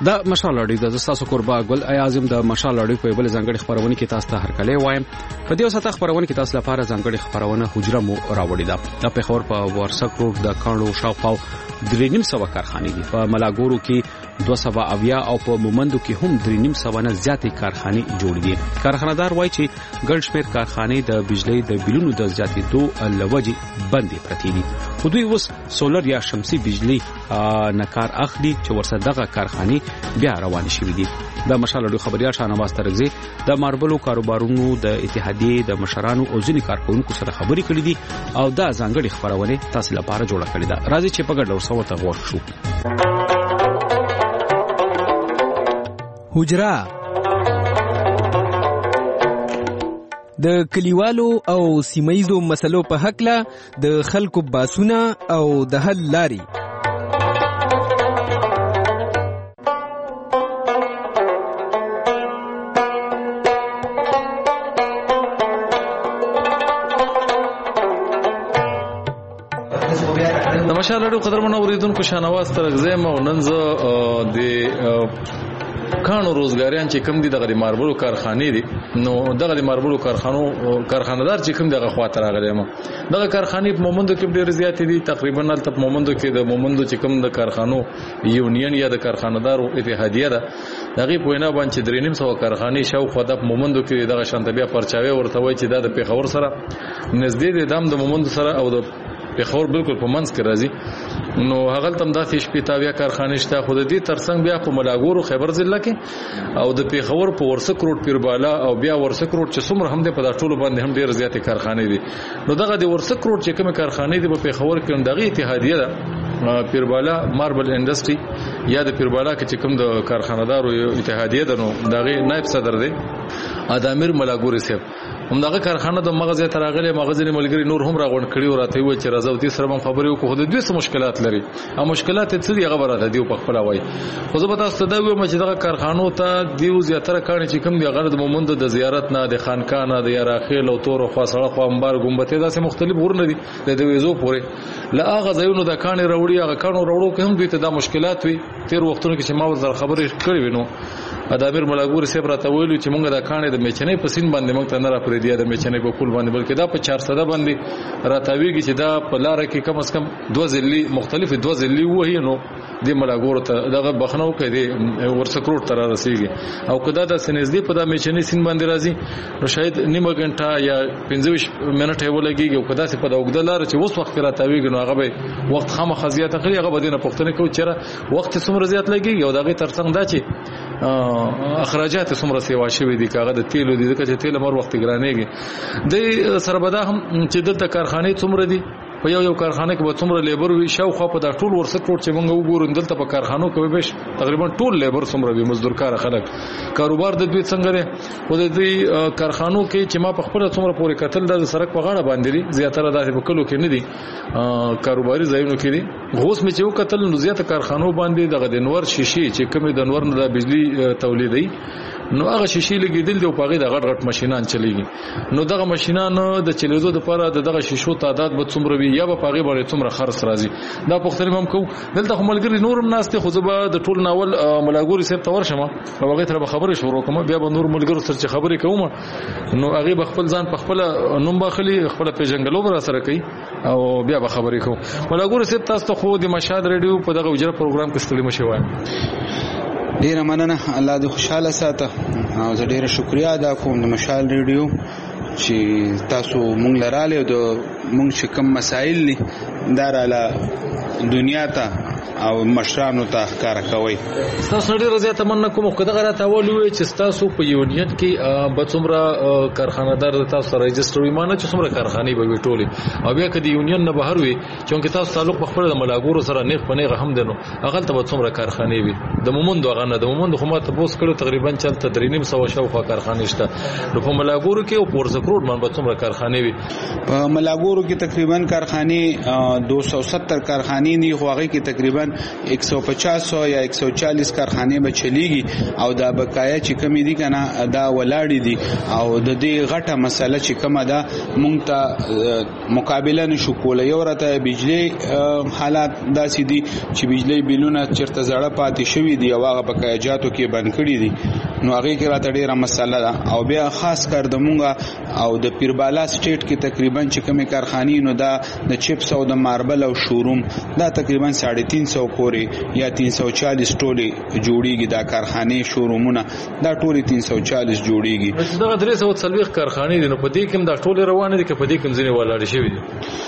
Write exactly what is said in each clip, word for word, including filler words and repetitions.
د مشال اړیو د تاسو قربا ګل اعظم د مشال اړیو په بل ځانګړي خبرونه کې تاسو ته هرکلی وایم. په دې وسه خبرونه کې تاسو لپاره ځانګړي خبرونه حجره مو راوړی ده. د پیښور په ورسک روډ د کانو شاوخوا درې نیم سو کارخانې دي. په ملاګورو کې دوه سوه اویا او په مومندو کې هم درې نیم سو نه زیاتې کارخانې جوړې دي. کارخانه‌دار وایي چې ګڼ شمېر کارخانې د بجلی د بیلونو د زیاتېدو لوجې بندې پرتې دي. خو دوی اوس سولر یا شمسي بجلی نه کار اخلي چې ورسره دغه کارخانې بیا روان شوې دي. د مشال اړیو خبريال شاهنواز ترغزي د ماربلو کاروبارونو د اتحادیې د مشرانو او ځینې کارکونکو سره خبرې کړې دي او دا ځانګړي خبرونه تاسو لپاره جوړه کړې ده. راځي چې په ګډه ورسره ته غوښ شو. حجره د کلیوالو او سیمایزو مسلو په حق له د خلکو باسونه او د حل لاري. مشال اړیو قدرمن اوریدونکو شاهنواز ترغزی مو نن زه د کانو روزګاریان چې کم دي دغه ماربلو کارخانې دي نو دغه ماربلو کارخانو کارخانه‌دار چې کم دغه خواته راغلي ما دغه کارخانې په مومندو کې ډېر زیات دي. تقریبا الته په مومندو کې د مومندو چې کم د کارخانو یونین یا د کارخانه‌دارو اتحادیه ده دغه په وینا باندې درې نیم سو کارخانې شاوخوا د مومندو کې دغه شانتبیا پرچاوي ورته وایي چې د پیښور سره نږدې دي دام د مومندو سره او د پیښور بالکل په منځ کې راځي. نو هغه تم داسې شپېتاویا کارخانې شته خو د دې ترڅنګ بیا په ملاګورو خیبر ضلع کې او د پیښور په ورسک روډ پیربالا او بیا ورسک روډ چې څومره هم د په ټولو باندې هم ډېر زیاتې کارخانې دي. نو دغه د ورسک روډ چې کومه کارخانې دي په پیښور کې دغه اتحادیه ده پیربالا ماربل انډستری یا د پیربالا کې چې کوم د کارخانه‌دارو اتحادیه ده نو دغه نائب صدر دی ادمیر ملاګوري صاحب هم دغه کارخانه د مغزه تراغله مغزنی ملګری نور هم راغون کړي او راته وي چې راځو دې سره هم خبرې وکړو. د دوی څه مشکلات لري او مشکلات څه دی خبره ده دی په خپل وای. خو زه به تاسو ته وایم چې دغه کارخانو ته دیو زیاتره کاري چې کوم دی غرض مومند د زیارت نه د خانقاه د یراخیل او تور خو سره خو انبار ګمبته داسې مختلف ورنه دي د دویزو پورې لا هغه ځایونو د کاني راوړي هغه کانو راوړو کې هم دوی ته د مشکلات وي. تیر وختونو کې چې ما ورته خبرې کړې وینو ادمیر ملاګوري صاحب راته ویلو چې مونږ د کانې د میچنې په سین باندې مونږ ته نه را پرې دی د میچنې په پول باندې بلکې دا په چهارصد باندې راتاویږي چې دا په لار کې کم از کم دوه ځلې مختلف دوه ځلې وهي نو د ملاګورو ته دغه بخنو کې دی ورسکروټ تر رسیږي او کدا د سنځدي په د میچنې سین باندې راځي نو شاید نیمه غنټه یا پنځه منټه ولګيږي او کدا څه په دغه لار چې اوس وخت راته نو هغه به وخت خامخ زیات اخلي هغه بدینه پښتنه کو چیرې وخت څومره زیات لګيږي او دغه ترڅنګ دا چې اخراجات څومره سیوا شوی دي کاغه د تیلو دي چې تیل مر وخت ګرانېږي د سربدا هم چې دلته کارخانه څومره دي په یو یو کارخانه کې به څومره لیبر وي شاوخوا په دا ټول ورسک روډ چې موږ وګورو دلته په کارخانو کې به تقریبا ټول لیبر څومره وي مزدور کار خلک کاروبار د دوی څنګه دی او د دې کارخانو کې چې ما په خپل څومره پورې کتل د سړک په غاړه باندې دي زیاتره داسې په کلو کې نه دي کاروباري ځایونو کې دي. غوس می چې وکتل نو زیات کارخانو باندې دغه د نور شیشې چې کومې د نور نه د بجلی تولیدي نو هغه شیشې لګیدل دی او په هغه د غټ غټ ماشينان چلیږي. نو دغه ماشينان د چلیدو لپاره دغه شیشو تعداد به څومره وي یا په هغه باندې څومره خرڅ راځي دا پوښتنه هم کوم. دلته کوملګری نورم ناشته خو زبا د ټول ناول ملاګوري صاحب تور شمه او هغه تر خبرې شروع کوم بیا به نور ملګرو سره خبرې کوم نو هغه خپل ځان په خپل نوم باخلي خپل پیژنګلو بر سره کوي او بیا به خبرې کوم. ملاګوري صاحب تاسو خو د مشاد ریډیو په دغه وجره پروګرام کې ستړي مشي وای. ډیره مننه الله دې خوشاله ساته او زه ډیره شکریا ادا کوم د مشال ریډیو چې تاسو مونږ لراله او د مونږ چې کوم مسائل دي دراله دنیا ته او مشرانو ته ښکار کوي. تاسو ډیره زیاته مننه کوم خو دغه راته ولوي چې تاسو په یونین کې به څومره کارخانه‌دار تاسو سره رجستر وي مانه چې څومره کارخانې به وي ټولې او بیا کدي یونین نه بهر وي چې تاسو تعلق په خپل د ملاګورو سره نیغ په نیغه هم دنو هغه ته به څومره کارخانې وي د مومند هغه نه د مومند خو ما ته پوس کړو تقریبا چلته درې نیم سو شاوخوا کارخانې شته نو په ملاګورو کې او پورزکروډ باندې به څومره کارخانې وي. په ملاګورو کې تقریبا کارخانې دوه سوه ستر کارخانې دي خو هغه کې تقریبا تقریبا یک سو پچاس یا یک سو چالیس کارخانه به چلیږي او دا بقایا چې کمی دي کنه دا ولاړې دي او د دې غټه مسله چې کومه ده مونږ ته مقابله نشو کولای. یو راته بجلی حالات داسې دي چې بجلی بیلونه چرته زړه پاتې شوي دي او هغه بقایاجاتو کې بند کړي دي نو هغه کې راته ډیره مسله ده. او بیا خاص کار د مونږه او د پیربالا سټیټ کې تقریبا چې کومه کارخانه نو دا د چپس او د ماربل او شوروم دا تقریبا ساڑھے تین سو پورې یا تین سو چالیس ټولې جوړیږي. دا کارخانه شورومونه دا ټولې تین سو چالیس جوړیږي. دا درې سو څلوېښت کارخانې دي نو په دې کې دا ټولې روانه دي که په دې کې ځینې ولاړې شوي دي؟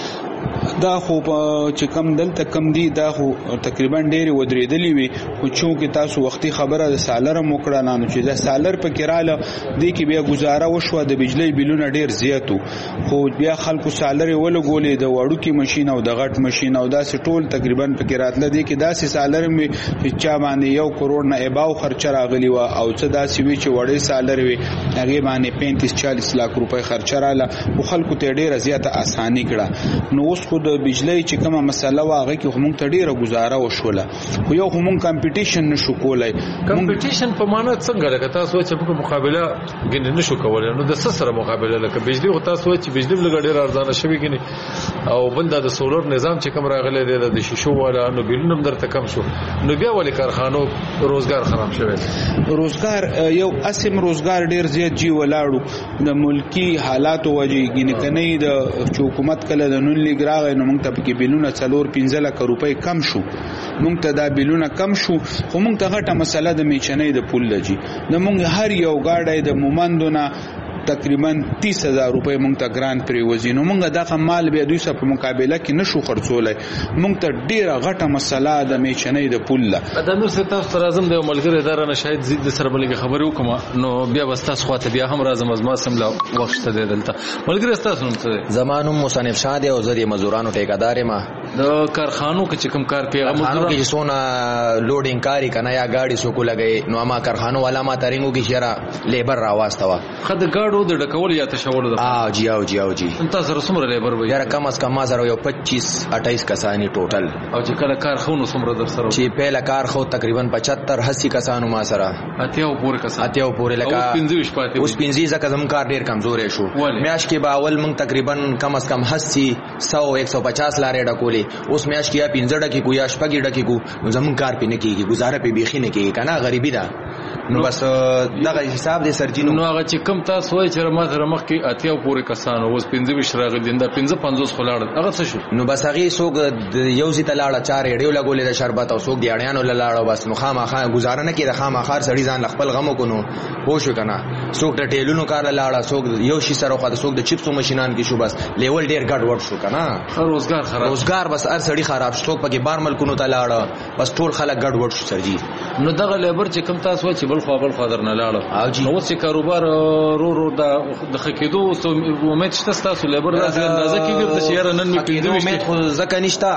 دا خو چې کم دلته کم دي دا خو تقریبا ډېرې ودرېدلې وي خو چونکې تاسو وختي خبره د سالر هم وکړه نو چې دا سالر پکې راله دې کې بیا ګزاره وشوه د بجلی بیلونه ډېر زیات خو بیا خلکو سالر یې ولګولې د وړوکي ماشین او د غټ ماشین او داسې ټول تقریبا پکې راتله. دې کې داسې سالر مې چې چا باندې یو کروڑ نه اباو خرچه راغلی وه او څه داسې وي چې وړې سالر وي هغې باندې پینتیس چالیس لاک روپۍ خرچه راله خو خلکو ته یې ډېره زیاته اساني کړه. نو اوس خو د بجلی چې کومه مسله واغې کې موږ ته ډیره گزاره وشوله خو یو موږ کمپټیشن نشو کولای. کمپټیشن په معنا څنګه لکه تاسو چې په مقابله کې نشو کولای نو د سره مقابله لکه بجلی او تاسو چې بجلی لګ ډیر ارزانه شوی کینی او بنده د سولر نظام چې کوم راغلی دی د شیشو والا نو بیلونم درته کم شو نو بیا ولې کارخانو روزګار خراب شوی؟ روزګار یو اسم روزګار ډیر زیات جی ولاړو د ملکی حالاتو وجې ګینه کني د حکومت کله د نون لیګ راغی نو موږ ته کې بیلونه څلور پنځه لک روپۍ کم شو موږ ته دا بیلونه کم شو خو موږ ته غټه مسله د میچنې د پول لجی د موږ هر یو گاډی د مومندونه تقریبا تیس هزار روپۍ موږ ته ګران پرې وځي نو موږ دغه مال بیا دوی سره په مقابله کې نشو خرڅولای. موږ ته ډیره غټه مسله د میچنې د پول له د نور څه تاسو راځم د ملګری اداره نه شاید زید سره بلګه خبرې وکم نو بیا واستاس خواته بیا هم راځم از ما سم لا وخت ته دلته ملګری تاسو نوم څه زمانو مصنف شاده او زدي مزدورانو ټیکادار ما د کارخانو کې چې کوم کار کوي هغه مزدورانو کې سونا لوډینګ کاری کنه یا گاډي سو کو لګي نو ما کارخانو والا ما ترنګو کې شرا لیبر را واستوا خد ګاډو د ډکول یا تشول د اه جی او جی او جی تاسو سره څومره لیبر وي؟ یاره کم از کم ما سره یو پچیس اٹھائیس کسانی ټوټل او چې کله کارخانو څومره در سره چې پهلا کار خو تقریبا پچهتر اسی کسانو ما سره اتیاو پورې کسان اتیاو پورې لکه اوس پنځه شپاته اوس پنځه ځکه زم کار ډیر کمزورې شو میاش کې باول موږ تقریبا کم از کم اسی سو ایک سو پچاس لارې ډکولې اوس میاش کې یا پنځه ډکې کو یا شپږ ډکې کو زم کار پې نه کیږي گزاره پې بیخي نه کیږي کنه غریبی ده نو بس دغه حساب دې سرجینو نو هغه چې کم تاسو وای چې ما سره مخ کې اتیاو پورې کسان اوس پنځه ویش راغلي دا پنځه پنځوس خلاړ هغه څه شو؟ نو بس هغه سوق یو زی تلاړه چار اډیو لګولې د شربت او سوق دی اړیانو لاړه بس نو خامخا گزاره نه کړه خامخا سړی ځان خپل غمو کو نو پوښ کنه سوق د ټیلونو کار لاړه سوق یو شي سره خو د سوق د چپسو ماشينان کې شو بس لیول ډیر ګډ وډ شو کنه روزګار خراب روزګار بس ار سړی خراب شو پکې بار ملکونو تلاړه بس ټول خلک ګډ وډ شو سرجی. نو دغه لیبر چې کم تاسو چې بل خو بل خاطر نه لاړه نو چې کاروبار رو رو د خکېدو امید شته تاسو لیبر راځي اندازه کېږي د شهر نن می پیډو امید خو ځکه نشته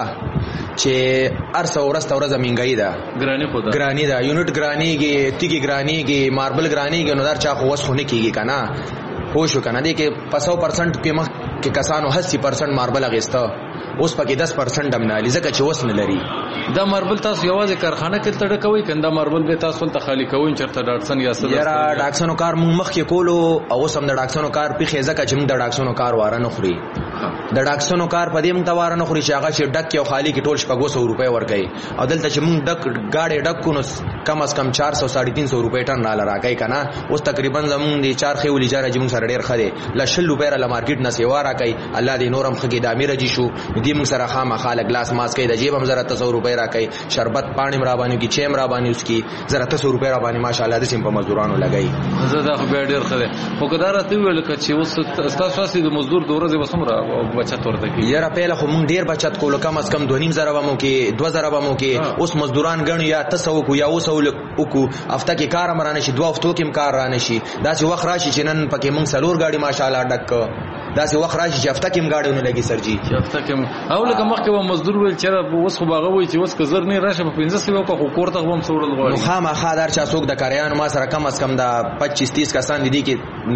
چې ارسه ورسته ورځ منګای ده ګرانی خو ده ګرانی ده یونټ ګرانیږي تیګي ګرانیږي ماربل ګرانیږي نو در چا خو وس خو نه کیږي کنه خو شو کنه دې کې پسو پرسنٹ کې مخ کې کسانو اسی پرسنٹ ماربل اغسته اوس پکې دس پرسنٹ هم نه لږه چې وس نه لري. دا ماربل تاسو یوازې کارخانه کې تړه کوي کنده ماربل به تاسو ته خالی کوي چرته ډاکسن یا څه یاره ډاکسنو کار مونږ مخ کې کولو او اوس هم د ډاکسنو کار په خېزه کې چې مونږ د ډاکسنو کار واره نه خوري د ډاکسنو کار په دې مونږ ته واره نه خوري چې هغه چې ډک کې او خالی کې ټول شپږ سو روپۍ ورکړي او دلته چې مونږ ډک گاډي ډک کو نو کم از کم چار سو ساڑھے تین سو روپۍ ټن را راکای کنه اوس تقریبا زمونږ د چار خې ولې جاره چې مونږ سره ډیر خره لشل روپۍ را مارکیټ نه سیوا راکای الله دې نورم خګي د امیر جی شو دې مونږ سره خامہ خاله گلاس ماس کې د جیب هم زره تاسو روپۍ راکای شربت پانی مرا باندې کی چیم را باندې اس کی زره تاسو روپۍ را باندې ماشاءالله د سیم په مزدورانو لګای زه خو به ډیر خره خو کدار ته ویل چې اوس تاسو اصلي د مزدور د ورځې وسمره بچت ورته کی یاره پهله خو مونږ ډیر بچت کولو کم از کم دوه نیم زره ومو کې دوه زره ومو کې اوس مزدوران غن یا تاسو کو یا اوس وکو هفته کې کار مرانه شي دوه هفتو کې کار رانه شي دا چې وخت راشي چې نن پکې مونږ سلور گاډي ماشاءالله ډک دا چې وخت راشي چې هفته کې گاډيونه لګي سرجي هفته کې او لکه مخکې و مزدور ویل چې اوس خو باغه وای چې اوس کزر نه راشه په پنځه سو کو خو کوړه هم سوړل غواړي نو خامہ خادر چا څوک د کاریانو ما سره کم از کم د پچیس تیس کسان دي کې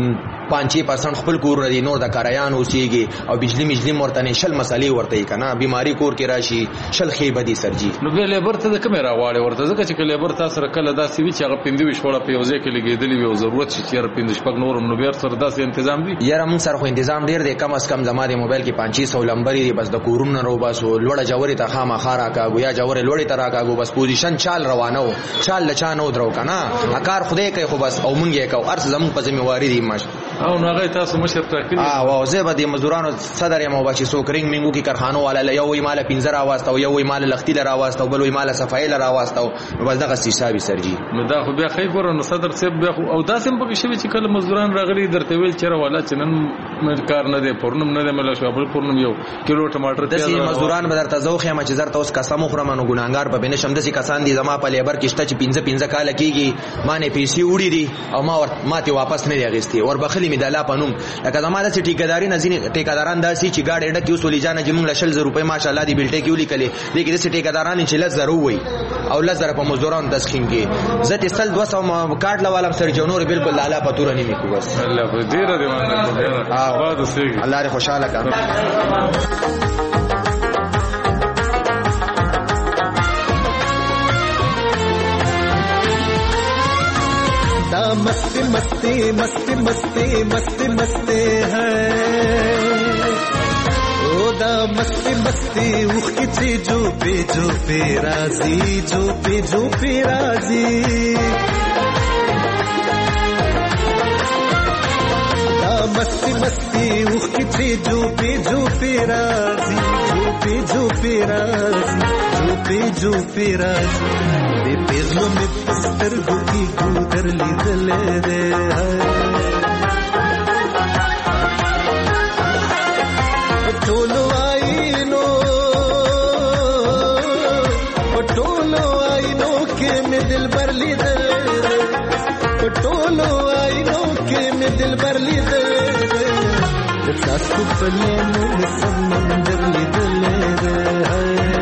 پنځه پرسنټ خپل کور دی نور د کارایان اوسېږي او بجلی مجلی مرته نشل مسالې ورته کنه بیماری کور کې راشي شل خې بدی سرجی نو به لیبر ته د کیمرا واړې ورته ځکه چې لیبر تاسو سره کله داسې وی چې هغه پندوي شوړه په یوځای کې لګېدلې وي او ضرورت شي چې پندوي شپږ نورم نو بیر سره داسې تنظیم دی یاره موږ سره خو تنظیم ډیر دی کم از کم زما د موبایل کې پنځه سوه لمبرې دی بس د کورونو رو باسو لوړه جوړې ته خامہ خارا کاګو یا جوړې لوړې ته راکاګو بس پوزیشن چال روانو چال لچانو درو کنه اکار خدای کوي خو بس او مونږ یې کو ارس زموږ په ذمہواری دی ماش او نو هغه تاسو مشر ټاکلی اه واو زه به د مزدورانو صدر یم او بچي سو کرینګ منګو کې کارخانو والا یو وی مال پنځه راواسته او یو وی مال لختی لراواسته او بل وی مال صفای لراواسته نو بس دغه حسابي سرجی نو دا خو بیا خی ګور نو صدر صاحب بیا او داسې په کې شوی چې کله مزدوران راغلي درته ویل چیرې والا چې نن کار نه دی پورنم نه دی مله شو بل پورنم یو کیلو ټماټر د سي مزدوران به درته زوخه ما چې زرته اوس قسم خورم نو ګناګار په بنه شم د سي کسان دي زما په لیبر کېشته چې پنځه پنځه کال کېږي ما نه پیسې وړي دي او ما ور ماته واپس نه لغېستي ور بخلی می د لا پنوم لکه زما د ټیکاداري نه ځینې ټیکاداران داسي چې گاډي ډکه وسولې جان چې موږ لشل زر روپے ماشاءالله دی بلټه کې ولیکلې لیکن د ټیکاداران چې لزر وي او لزر په مزدوران تسخین کې زه تسل دوه سوه کارت لوالم سر جنور بالکل لالا پتور نه میکو بس الله په دې را دی باندې آباد اوسېږي الله دې خوشاله کړي मस्ती मस्ती मस्ती मस्ती मस्ती मस्ती है ओ दा मस्ती मस्ती उखी ची जो पे जो पे राजी जो पे जो पे राजी दा मस्ती मस्ती उखी ची जो पे जो पे राजी जो पे जो पे राजी जो पे जो पे राजी दे पेरलो में पस्तर गुकी गुदर ली दले दे पटोलो आई नो पटोलो आई नो के में दिल भर ली दले पटोलो आई नो के में दिल भर ली दले सासु पले में समंदर ली दले दे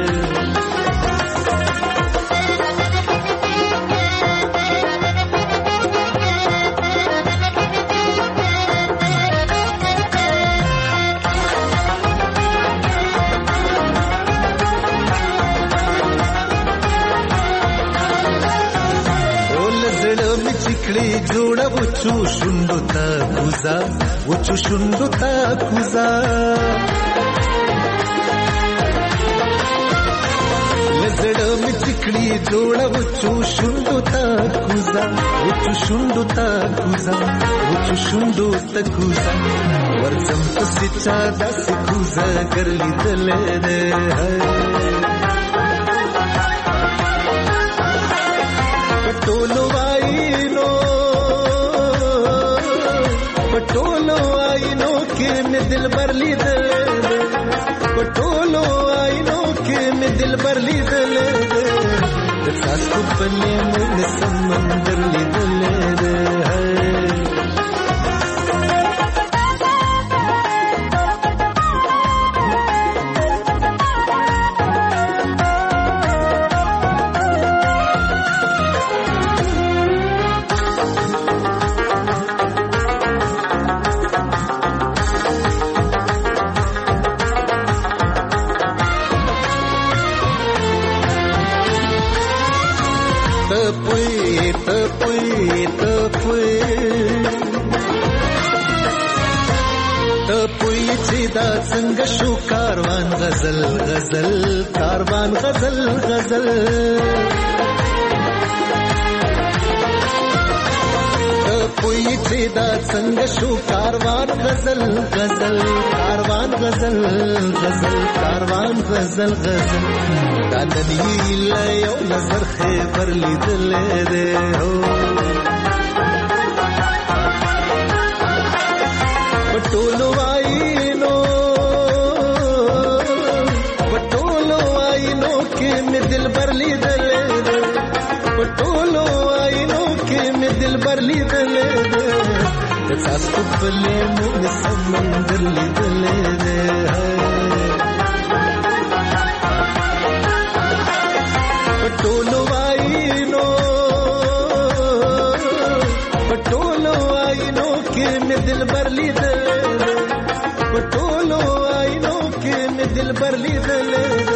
जोड़ा वुचु शुंडुता कुजा वुचु शुंडुता कुजा लजड़ में चिकड़ी जोड़ा वुचु शुंडुता कुजा वुचु शुंडुता कुजा वुचु शुंडुता कुजा वर्जम तो सिचा दस कुजा कर ली दले दे पटोलो आई नो पटोलो आई नो के में दिल भर ली दले पटोलो आई नो के में दिल भर ली दले सासु पले में समंदर ली दले दे संग शो कारवान गजल गजल कारवान गजल गजल कोई चेदा संग शो कारवान गजल गजल कारवान गजल गजल कारवान गजल गजल दादनी लयो नजर खैबर ली दले दे हो पटोलो आई नो पटोलो आई नो के में दिल भर ली दले दे पटोलो आई नो के में दिल भर ली दले दे सासु पले में समंदर ली दले दे पटोलो आई नो पटोलो आई नो के مې دلبر لیدل په ټولو آینو کې مې دلبر لیدل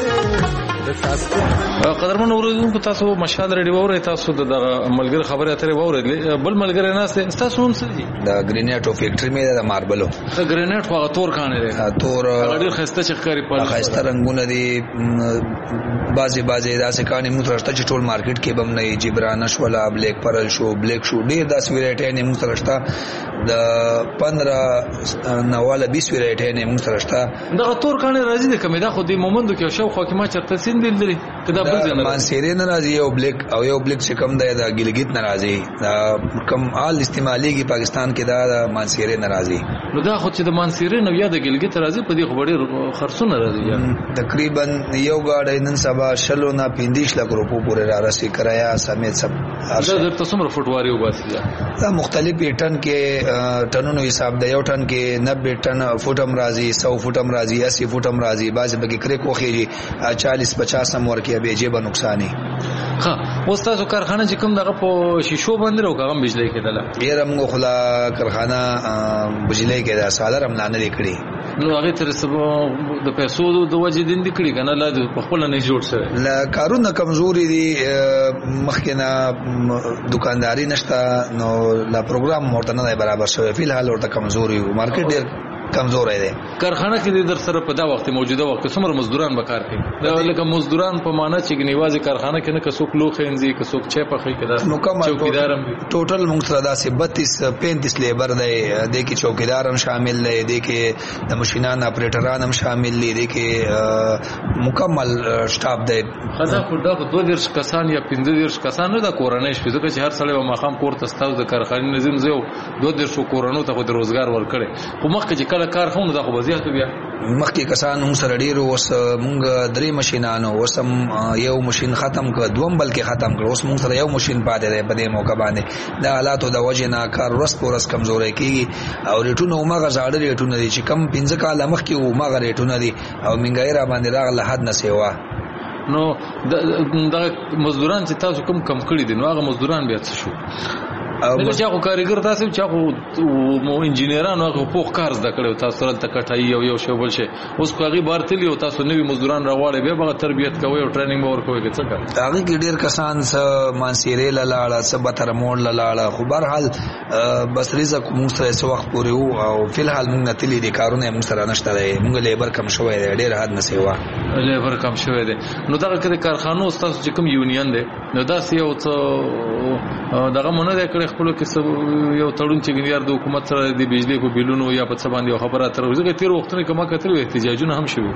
قدرمن اوریدونکو تاسو مشال ریډیو اورئ تاسو د ملګر خبره اترې واورئ بل ملګر نه است تاسو هم څه دي د گرینیټ او فیکټری مې د ماربلو د گرینیټ په تور کانه لري تور ډېر خسته چخکاری په خسته رنگونه دي بازي بازي داسې کانې موږ ترشته چې ټول مارکیټ کې بم نه جبرانش ولا بلیک پرل شو بلیک شو ډېر داسې ویرایټي نه موږ ترشته د پندرہ نواله بیس ویرایټي نه موږ ترشته دغه تور کانه راځي د کمیدا خو دې مومندو کې شو خو کې ما چرته سین دل لري کدا بل ځای نه مانسيري ناراضي او بلیک او یو بلیک چې کم دی د ګلګیت ناراضي دا کم آل استعماليږي پاکستان کې دا د مانسيري ناراضي نو دا خو چې د مانسيري نو یا د ګلګیت راځي په دې خو ډېر خرڅونه راځي تقریبا یو گاډي نن سبا شلو نه پنځه لک روپو پورې را رسي کرایا سمیت سب دا د تاسو فټواري وباسي دا مختلف ټن کې ټنونو حساب دی یو ټن کې نبے ټن فوټم راځي سو فوټم راځي اسی فوټم راځي بعض بګي کرے کوخيږي چالیس پچاس هم ورکه به جيبه نقصاني ها اوس تاسو کارخانه چې کوم دغه په شیشو باندې راو کوم بجلی کېدله یې رمغه خلا کارخانه بجلی کې دا سالر هم نه لیکړي نو هغه تر سبا د پیسو د وجې دین د کړي کنه لا په خپل نه جوړ شوی لا کارونه کمزوري دي مخکنه دکانداري نشته نو لا پروګرام ورته نه برابر شوی فی الحال ورته کمزوري مارکیټ ډیر کمزور دی کارخانه کې در سره په دا وخت موجوده وخت څومره مزدوران به کار کوي دا لکه مزدوران په معنا چې غنیوازي کارخانه کې نه کسوک لوخ انځي کسوک چه په خې کې دا مکمل ټوټل موږ سره دا سه بتیس پینتیس لیبر دی د کې چوکیدار هم شامل دی د کې د ماشینان اپریټران هم شامل دي د کې مکمل سټاف دی خدا خو دا دوه درش کسان یا پنځه درش کسان نه د کورنۍ شپې ځکه چې هر سړی به مخام کور ته ستاسو د کارخانې نظم زو دوه درش کورونو ته د روزګار ورکړي خو مخکې چې کار خونه دا خو بزیات بیا مخکې کسان موږ سره ډیرو وس موږ درې ماشینانو وسم یو ماشین ختم کړ دوم بلکې ختم کړ اوس موږ سره یو ماشین پاتې دی په دې موقع باندې د حالاتو د وجه نه کار ورس پورس کمزوري کیږي او ریټونه ماغه زاړه ریټونه دي چې کم پنځه کال مخکې و ماغه ریټونه دي او منګای را باندې راغله حد نه سیوا نو د مزدوران چې تاسو کم کم کړی دي نو هغه مزدوران بیا څه شو او چې هغه کاریګر تاسو چې هغه مو انجینرانو هغه پوخ کار زده کړو تاسو سره تکټای یو یو شی بل شي اوس کوغي بارتلی او تاسو نوی مزدوران راوړی به به تربیت کوي او ټریننګ به ورکوي څه کوي هغه کې ډیر کسان س مانسيري لاله س بتر مول لاله خو بهر حال بس رزق موږ سره څو وخت پورې وو او فل حال موږ نتلی دي کارونه موږ سره نشته دی موږ لیبر کم شوی دی ډیر حد نه سیوا لیبر کم شوی دی نو دا کې کارخانو تاسو چې کوم یونین دی نو دا سی او څه دغه مونږ د کړه خپل کې یو تړون چې ګنیار د حکومت سره د بجلی په بیلونو یا په څه باندې خبره تر ورځې تیر وختونه کما کتل احتجاجونه هم شوي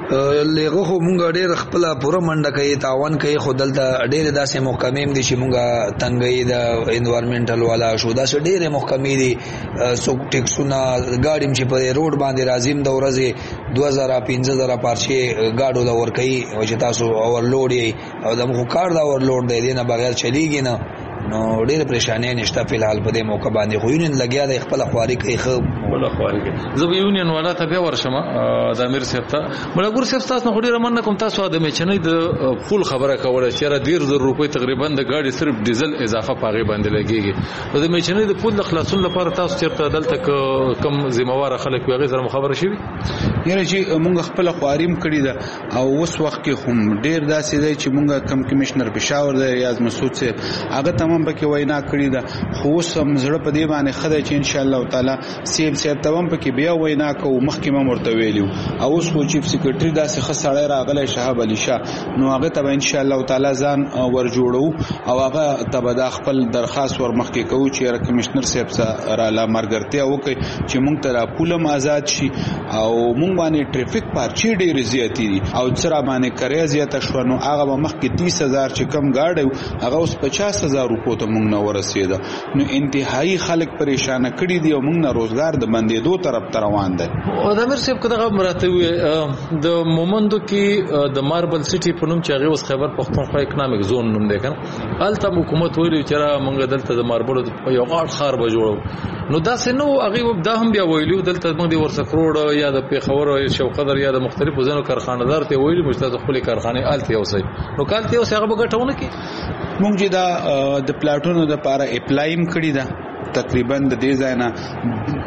لغه خو مونږ ډېر خپل پوره منډه کوي تاوان کوي خو دلته ډېر داسې محکمې دي چې مونږ تنګي د انوایرنمنټل والا شو داسې ډېر محکمې دي سو ټیکسونه ګاډیم چې په روډ باندې راځم د ورځې دوه زره پنځه زره پارچه ګاډو د ور کوي او چې تاسو اورلوډ یې او د مخ کار دا اورلوډ دی نه بغیر چلیږي نه نو ډېر پریشانې نشته په الحال په دې موقع باندې خو یونین لګیا د خپل خواري کوي خو خپل خواري کوي زه یونین ولا ته به ورشم د امیر صاحب ته ملګر صاحب تاسو نه ډېر من کوم تاسو د میچنې د فول خبره کوله چې را ډېر زر روپۍ تقریبا د گاډي صرف ډیزل اضافه پاغي باندې لګيږي د میچنې د فول د خلاصون لپاره تاسو چیرته دلته کم ذمہوار خلک وي غیر خبره شي یره چې مونږ خپل خواریم کړی دا او اوس وخت کې هم ډېر داسې دی چې مونږ کم کمشنر پېښور دی ریاض مسعود صاحب هغه تمام پکې وینا کړی دا خو سم زړه په دې باندې خدای چې ان شاء الله تعالی سیب سیب تمام پکې بیا وینا کوو مخکې ما مرته ویلو او اوس خو چیف سیکریټری داسې خسړی راغلی شهاب علي شاه نو هغه ته ان شاء الله تعالی ځان ور جوړو او هغه ته به خپل درخواست ور مخکې کوو چې کمشنر صاحب سره را لا مرګرتیا وکړي چې مونږ ته پولم آزاد شي او مونږ باندې ټریفیک پارچې ډېرې زیاتې دي او سره باندې کریا زیاته شو نو هغه مخکې تیس هزار چې کم گاډي هغه اوس پچاس هزار روپو ته مونږ نه ورسېده نو انتهایی خلک پریشان کړي دي او مونږ نه روزګار د بندېدو طرف ته روان دي او د امیر صاحب کده مرته وي د مومندو کې د ماربل سټي په نوم چې هغه اوس خیبر پختونخوا اکونومیک زون نوم دی کنه الته حکومت ویلي چې را مونږ دلته د ماربل یو غاټ خار به جوړو نو دا سينو هغه دا هم بیا ویلو دلته موږ د ورسکروډ یا د پیښور یا شوقدر یا د مختلفو ځینو کارخانه‌دار ته ویلي مشتاق خپل کارخانه الته اوسي نو کالته اوس هغه بغټونه کې مونږ چې دا د پلاټونو د لپاره اپلایم کړی دا تقریبا د دې ځای نه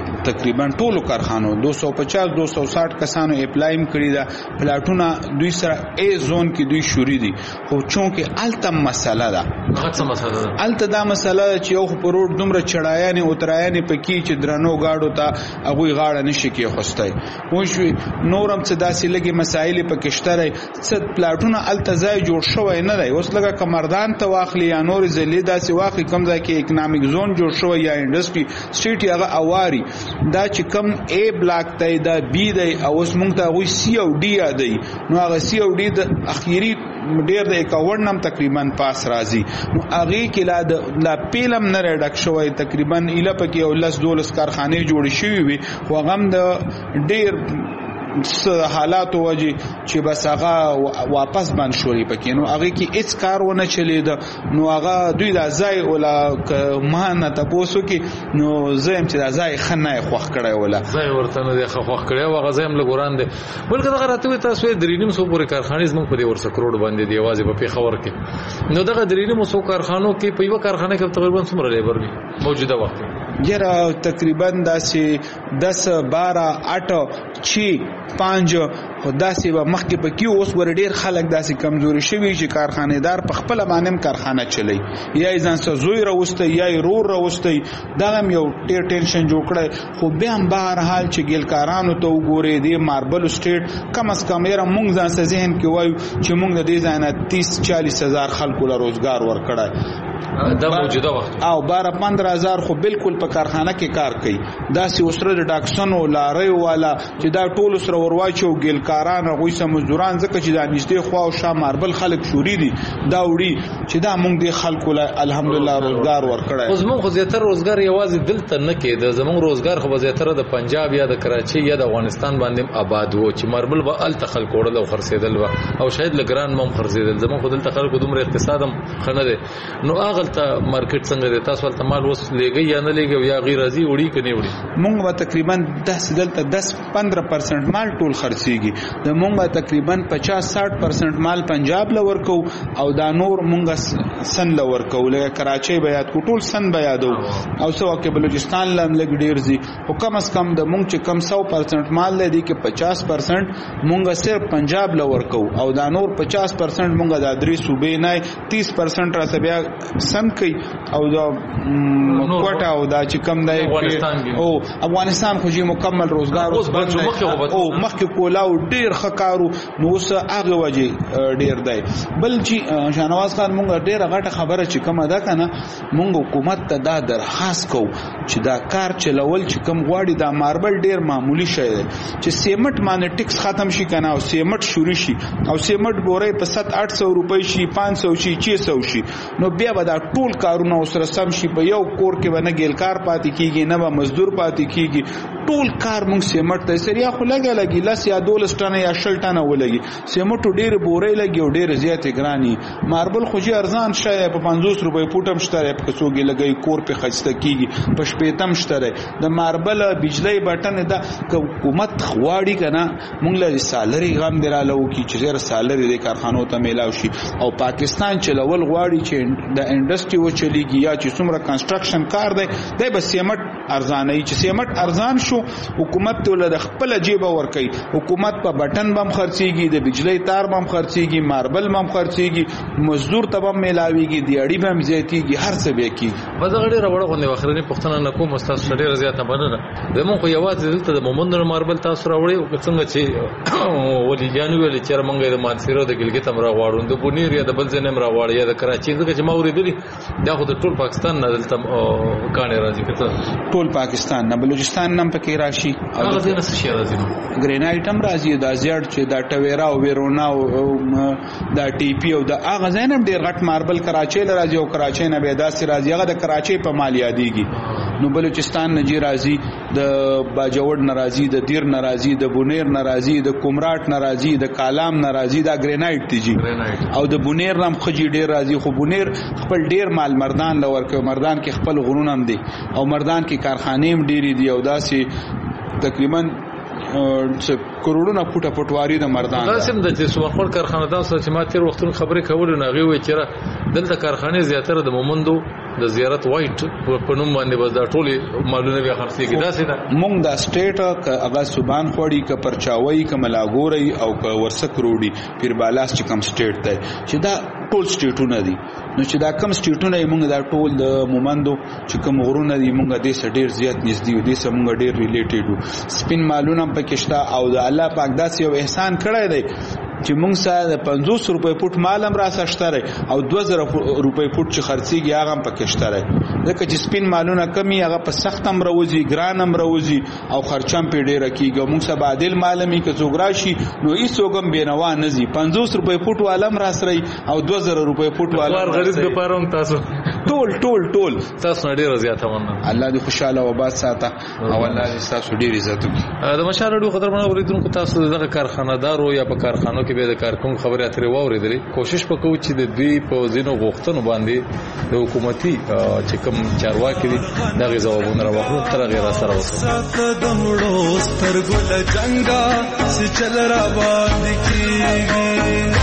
تقریبا ټولو کارخانو دو سو پچاس دو سو ساٹھ کسانو اپلایم کړی دا پلاټونه دوی سره ای زون کې دوی شوري دي خو چونکه الته مسله ده هغه څه مسله ده الته دا مسله چې یو په روډ دومره چړایانه او ترایانه پکې چې درنو گاډو ته هغه غاړه نشي کې خوستای مو شو نورم څه داسې لګي مسائل پکې شته څه پلاټونه الته ځای جوړ شوی نه دی اوس لګه کمردان ته واخلي یا نور زلي داسې واخلي کم ځای کې اکونومیک زون جوړ شوی یا انډستری سټریټ هغه اواري دا چې کم ا بلاک ته دا بي دی او اوس مونږ ته وی سی او ډي یادای نو هغه سی او ډي د اخیری ډیر د اکاون نم تقریبا پاس راځي نو هغه کې لا د لا پیلم نه ډک شوی تقریبا اله پکې او لس دولس کارخانه جوړ شوی وي خو غم د ډیر حالات وجه چې بس هغه واپس باندې شوري پکې نو هغه کې هیڅ کار ونه چلید نو هغه دوی د ځای ولا مهانه تاسو کې نو زم چې د ځای خنه خوخ کړی ولا ځای ورته نه خوخ کړی هغه زم لګوران دي بلکې دغه راته تاسو درینم سو پورې کارخانې زموږ په دې ورسره کروڑ باندې دی आवाज په پیښور کې نو دغه درینم سو کارخانو کې په یو کارخانه کې تقریبا څومره لیبر دی موجوده وخت جرا تقریبا داسې دس بارہ اٹھ چھ پانچ داسې به مخکې په کې اوس ور ډیر خلک داسې کمزوري شوي چې کارخانه‌دار په خپل باندې کارخانه چلی یا ځان سره زوی راوستي یا رور راوستي دا هم یو ډیر ټینشن جوړ کړي خو به هم بهر حال چې ګلکارانو ته وګوري دی ماربل سټیټ کم از کم یې موږ ځان سره ذهن کې وایو چې موږ د دې ځای نه تیس چالیس هزار خلکو له روزګار ورکړای دا موجوده وخت او بارہ پندرہ هزار خو بالکل په کارخانه کې کار کوي دا سی اوسره د ډاکسنو لارې والا چې دا ټول سره ورواچو ګلکاران غوي سم مزدوران ځکه چې دا نږدې خو او شام ماربل خلک شوري دي دا وړي چې دا مونږ د خلکو له الحمدلله روزګار ورکړای اوس مونږ خو زیاتره روزګار یوازې دلته نه کېد زموږ روزګار خو زیاتره د پنجاب یا د کراچي یا د افغانستان باندې آباد وو چې ماربل به ال تخل کوړل او خرڅېدل او شاید لګران مم خرڅېدل زموږ خو دلته خلکو دومره اقتصادم خنه دي نو اغلته مارکیټ څنګه دی تاسو ولته مال وس لګي یا نه لګي یا غیر راضي وړي کني وړي مونږ به تقریبا دس دلته دس پندرہ پرسنٹ مال ټول خرڅيږي د مونږ تقریبا پچاس ساٹھ پرسنٹ مال پنجاب لور کو او دا نور مونږ سن لور کو لکه کراچي بیات کو ټول سن بیادو او سو کې بلوچستان لم لګ ډیر زی او کم از کم د مونږ چې کم سو پرسنٹ مال لدی کې پچاس پرسنٹ مونږ صرف پنجاب لور کو او دا نور پچاس پرسنٹ مونږ د درې صوبې نه تیس پرسنٹ را بیا سن کوي او دا کوټه او دا چې کم دی او افغانستان خو جی مکمل روزګار اوس او مخکې کولاو ډیر خکارو نو اوس هغه وجه ډیر دی بل چې شاهنواز خان مونږ ډیر غټه خبره چې کومه ده کنه مونږ حکومت ته دا درخواست کو چې دا کار چلول چې کم غواړي دا ماربل ډیر معمولی شی دی چې سیمټ باندې ټیکس ختم شي کنه او سیمټ شروع شي او سیمټ بورې په سات آٹھ سو روپۍ شي پانچ سو شي چھ سو شي نو بیا به دا ټول کارونه سره سم شي په یو کور کې باندې ګیلکار پاتې کیږي نه به مزدور پاتې کیږي ټول کار مونږ سیمټ ته سریا خو لګا لګي لاس یا دولس ټنه یا شل ټنه ولګي سیمټ ډیر بورې لګي او ډیر زیات ګرانی ماربل خو جی ارزان شای په پنځوس روپۍ فوټم شته په کڅوګي لګي کور په خسته کیږي په شپېتم شته د ماربل بجلی بټن دا حکومت خواړي کنه مونږ له سالري غم دراله کی چې زر سالري د کارخانو ته میلاو شي او پاکستان چلول غواړي چې د انډستری و چلیږي یا چې څومره کنسټرکشن کار دی د بس سیمټ ارزانه چې سیمټ ارزان شو حکومت ته ول خپل جیب ور کوي حکومت په بٹن بم خرڅيږي د بجلی تار بم خرڅيږي ماربل بم خرڅيږي مزدور ته بم میلاويږي دی اړي بم زیاتيږي هر څه به کیږي بزغړي راوړو غو وخرني پښتنه نه کوم استاد ډېر زیاته بنره زمون خو یوازې دلته د مومند ماربل تاسو راوړي او څنګه چې ولي جانو ویل چې رمنګ د مانسیرو د ګلګت امر راوړو د بونیر یا د بل ځنم راوړي یا د کراچي ځکه چې ما ورېدلی دا خو د ټول پاکستان نه دلته کانه راځي کته ټول پاکستان نه بلوچستان نم پکې راشي هغه ځنه څه شي راځي ګرینایټ هم راځي دا زیړ چې دا ټویرا او ویرونا او دا ټي پی او دا هغه ځنه ډیر غټ ماربل کراچي راځي او کراچي نه به داسې راځي هغه د کراچي په مال یادېږي نو بلوچستان نه جی راځي د باجوړ ناراضي د دیر ناراضي د بونیر ناراضي د کومراټ ناراضي د کالام ناراضي دا ګرینایټ تیږي او د بونیر نام خجی ډیر راځي خو بونیر خپل ډیر مال مردان لور کوي مردان کې خپل غرونه هم دي او مردان کې کارخانې هم ډېری دي او داسې تقریبا کروڑونه فوټه پټواری د مردان لازم د چې سومخور کارخانه دا سره چې ما تیر وختونو خبرې کول نه غوي چې دلته کارخانه زیاتره د مومندو د زیارت وایټ په نوم باندې بس دا ټولې مالونه بیا خرڅېږي داسې ده مونږ دا سټیټ هغه سبان خوړي که پرچاوي که ملاګوري او که ورسک روډي پیربالاس چې کم سټیټ دی چې دا ټول سټیټونه دي نو چې دا کم سټیټونه یې مونږ دا ټول د مومندو چې کوم غرونه دي مونږ دې سره ډېر زیات نږدې یو دې سره مونږ ډېر ریلیټډ وو سپین مالونه پکې شته او د الله پاک داسې یو احسان کړی دی چې مونږ سره د پنځوس روپۍ فوټ مال هم راسه شته او دوه زره روپۍ فوټ چې خرڅېږي هغه هم پکې شته ځکه چې سپین مالونه کمي هغه په سخت هم راوځي ګران هم راوځي او خرچه هم پرې ډېره کېږي او مونږ سره به عادل مال هم که څوک راشي نو هېڅوک هم بېنوا نه ځي پنځوس روپۍ فوټ والا هم راسره او دوه زره روپۍ فوټ والا غریب دپاره هم تاسو ټول ټول ټول تاسو نه ډېره زیاته مننه الله دې خوشحاله او آباد ساته او الله دې ستاسو ډېر عزت وکړي د مشال راډیو قدرمنو اورېدونکو تاسو دغه کارخانهدارو یا په کارخانو کې به د کار کوم خبرې اترې واورېدلې کوشش وکړو چې د دوی په ځینو غوښتنو باندې د حکومتي چې کوم چارواکي دي دغه ځوابونه راوخلو تر هغې را سره وکړو د مړو سترګو له جنګه چې چل را باندې کېږي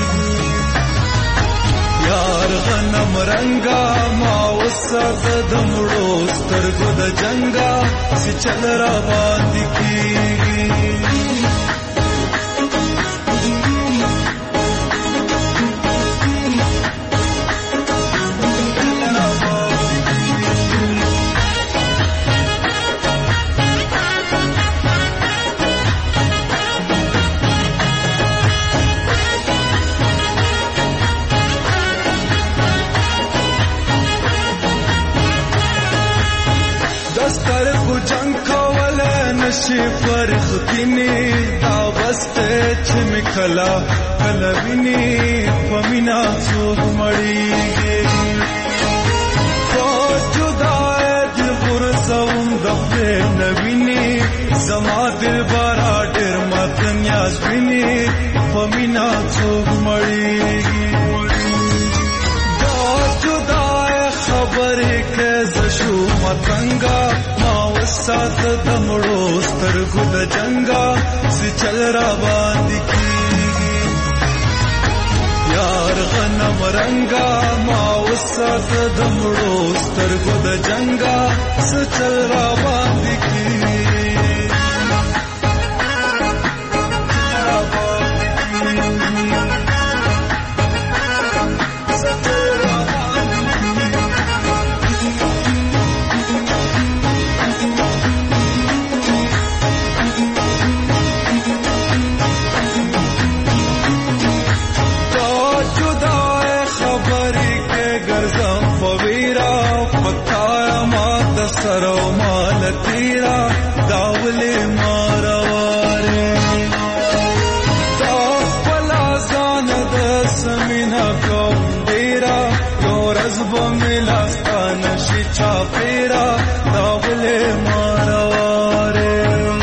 یار غنم رنگا ما وسط د مړو سترګو د جنګه چې چل را باندې کېږي نشي فرخ کینی دا بسته چې مکلا کلوینی پمینا څوک مړیږي او جدای دل ورسوم د خپل نوینی زما دل بارا ډېر ماتن یاس ویني پمینا څوک مړیږي دا جدای خبرې کې زشو متنګا سات د مړو سترګو د جنګا چې چل را باندې کېږي یار غنم رنګا ما وسات د مړو سترګو د جنګا چې چل را باندې کېږي سرو مال تیرا داولے ماروارے دا پلا زان د سمینا کوم ډیرا یو رزب ملاستان شچا پیرا داولے ماروارے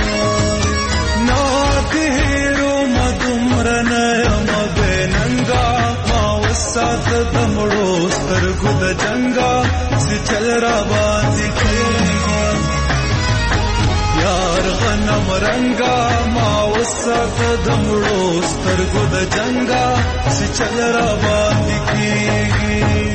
نادهرو مدمرن مبننگا ما وسات دمړو سترګو د جنگا چې چل را باندې یار غنم رنگا ما وسط دمړو سترګو د جنگا چې چل را باندې کېږي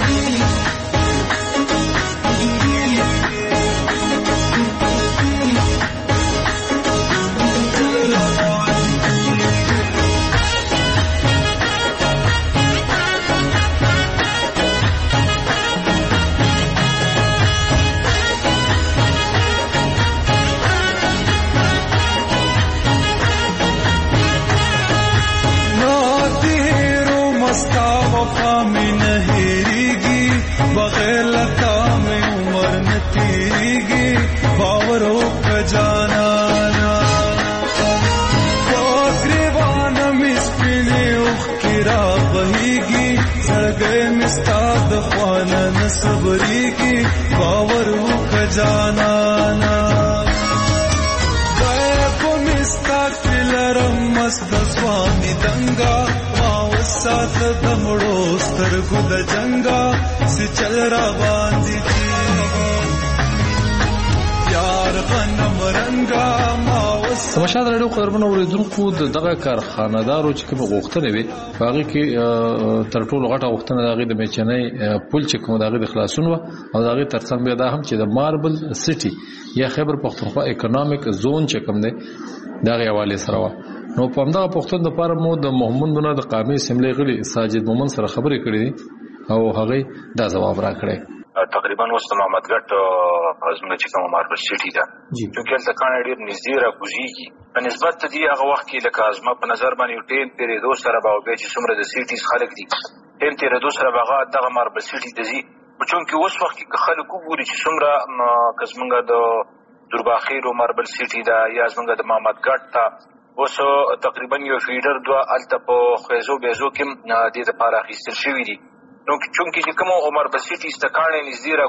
صبری کی باور خجانانا غیب مستا کلرم مست سوانی دنگا ما وسات دمړو سترګو د جنگا سی چل را باندې یار غنم رنگا ما مشال راډیو قدرمن اوریدونکو دغه کارخانه‌دارو چې کوم غوښتنې وي هغه کې تر ټولو غټه غوښتنه دغه د میچنۍ پل چې کوم دغه د خلاصون و او دغه ترڅنګ بیا دا هم چې د ماربل سټي یا خیبر پختونخوا اکونومیک زون چې کوم دی دغه حواله سره و نو په همدغه پښتون د لپاره مو د محمد بن د قومي اسمبلی غړي ساجد مومن سره خبرې کړې او هغه دا جواب راکړی تقریبا اوس د محمد ګټ ازمنه چې کوم ماربل سټي ده چې کله کانه ډیر نږدې را کوزيږي په نسبت ته دی هغه وخت کې لکه ازمه په نظر باندې ټیم پیری دو سره باو به چې څومره د سټیز خلک دي ټیم پیری دو سره باغه دغه ماربل سټي دزي په چون کې اوس وخت کې خلک وګوري چې څومره قسمنګ د درباخیر ماربل سټي ده یا څنګه د محمد ګټ ته اوس تقریبا یو فیډر دوه الته په خوځو بيزو کې د دې لپاره اخیستل شوی دي نو چونکی چې کوم عمر بسیټي استکانې نږدې را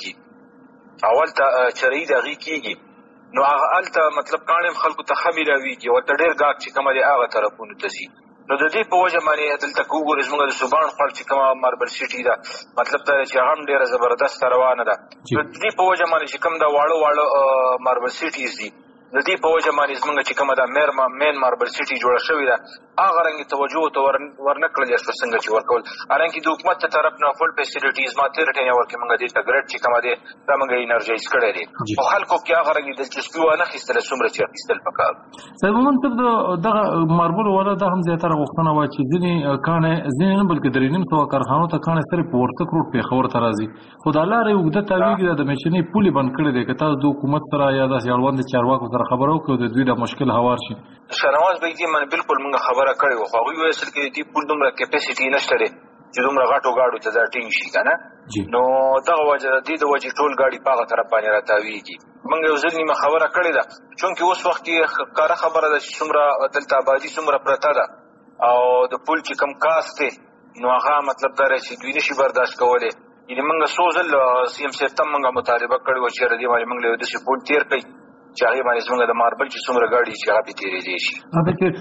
کوزيږي اول ته چرې دغې کیږي نو هغه الته مطلب کانم خلکو ته خمیلاویږي او ته ډېر گاک چې کومه دی هغه طرفونو ته ځي نو د دې په وجه باندې دلته کوګور زموږ د سوبان خپل چې کومه ماربل سټي ده مطلب دا چې هغه ډېر زبردست روانه ده د دې په وجه باندې چې کوم دا واړو واړو ماربل سټیز دي د دې په وجه باندې زموږ چې کومه دا میر ما مین ماربل سټي جوړه شوې ده هغه رنګ توجه ته ورنکړل یا څنګه چې ورکول هرانکه د حکومت ته طرف نه فول فیسیلیټیز ما تیر ټینه ورکې موږ دې ته ګریډ چې کومه دي دا موږ انرژایز کړی دي او خلکو کې هغه رنګ د دلچسپي و نه خستل څومره چې خستل پکار صاحب مونږ دغه ماربل ولا د هم زیاتره غوښتنه و چې ځینې کانه ځینې نه بلکې درې نیم سوه کارخانو ته کانه سره پورته کروټ په خبر ته راځي خو د الله ری وګړه تاویږي د میچنې پولي بند کړی دی که تاسو د حکومت سره یا د یاړوند چارواکو سره خبرو کوئ دوی د مشکل هوار شي شنواز به دې من بالکل موږ خبره کړې و خو هغه اصل کې دې پول دومره کیپاسيټي نشته لري چې دومره غاټو غاړو ته ځټین شي کنه نو دغه وجه دې د وجه ټول غاډي پاغه طرف باندې راتاویږي موږ یو ځل نیمه خبره کړې ده چونکه اوس وخت کې کار خبره ده چې څومره دلته آبادی څومره پرته ده او د پول چې کم کاسته نو هغه مطلب دا چې دوی نشي برداشت کولای یعنی موږ سوزل سیم سیستم موږ مطالبه کړې و چې ردی باندې موږ له دې پول تیر کړي چې هغه باندې څنګه د ماربل چې څومره ګاډي چې هغه په تیرې دي شي هغه کې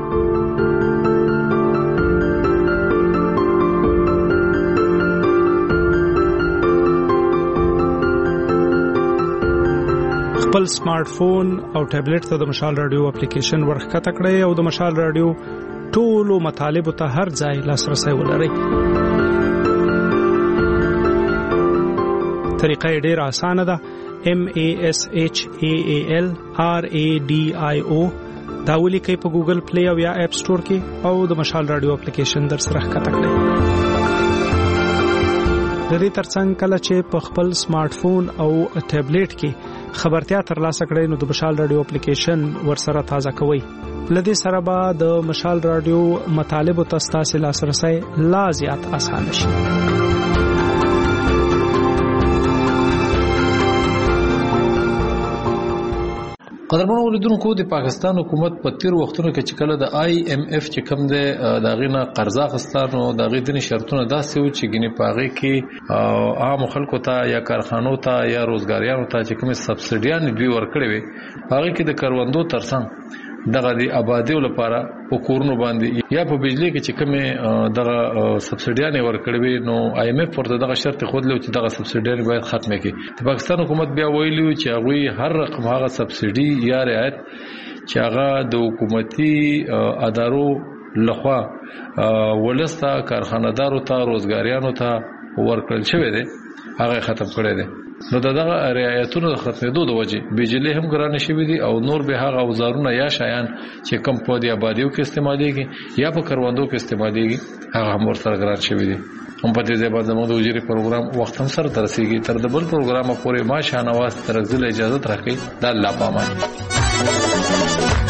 خپل سمارټ فون او ټابلیټ ته د مشال رادیو اپلیکیشن ورخکته کړئ او د مشال رادیو ټولو مطالب ته هر ځای لاسرسي ولرئ طریقه ډیره اسانه ده M A S H A A L R A D I O دا ولیکئ په ګوګل پلی او یا اپ سٹور کې او د مشال رادیو اپلیکیشن در سره ښکته کړئ د دې ترڅنګ کله چې په خپل سمارټ فون او ټابلیټ کې خبرتیا ترلاسه کړئ نو د مشال رادیو اپلیکیشن ورسره تازه کوئ لدې سره به د مشال رادیو مطالب او تاسو لاسرسي لا زیات اسانه شي قدرمن اوریدونکو د پاکستان حکومت په تیر وختونو کې چې کله د آی ایم ایف چې کوم د داغینه قرضه غستانو د غیدنی شرطونه داسې و چې ګینه پاغي کې عام خلکو ته یا کارخانو ته یا روزګاریانو ته چې کوم سبسډیان دوی ورکړي وي هغه کې د کروندو ترڅنګ دغه د آبادی لپاره په کورونو باندې یا په بجلی کې چې کومه دغه سبسډیان ورکړي وي نو آی ایم ایف ورته دغه شرط خود له چې دغه سبسډیان باید ختمه کړي د پاکستان حکومت بیا ویلي چې هغه هر رقم هغه سبسډي یا رعایت چې هغه د حکومتي ادارو لخوا ولسته کارخانه‌دارو ته روزګاریانو ته ورکړل شوی دی هغه ختم کړی دی نو دغه رعایتونو د ختمېدو د وجې بجلی هم ګرانه شوې دي او نور به هغه اوزارونه یا شایان چې کم په دی آبادیو کې استعمالېږي یا په کروندو کې استعمالېږي هغه هم ورسره ګران شوې دي هم په دې ځای باندې موږ د وزیر پروګرام وخت هم سره ترسيږي تر د بل پروګرام پورې ما شانواز ترغزل اجازه راکړي د الله پامان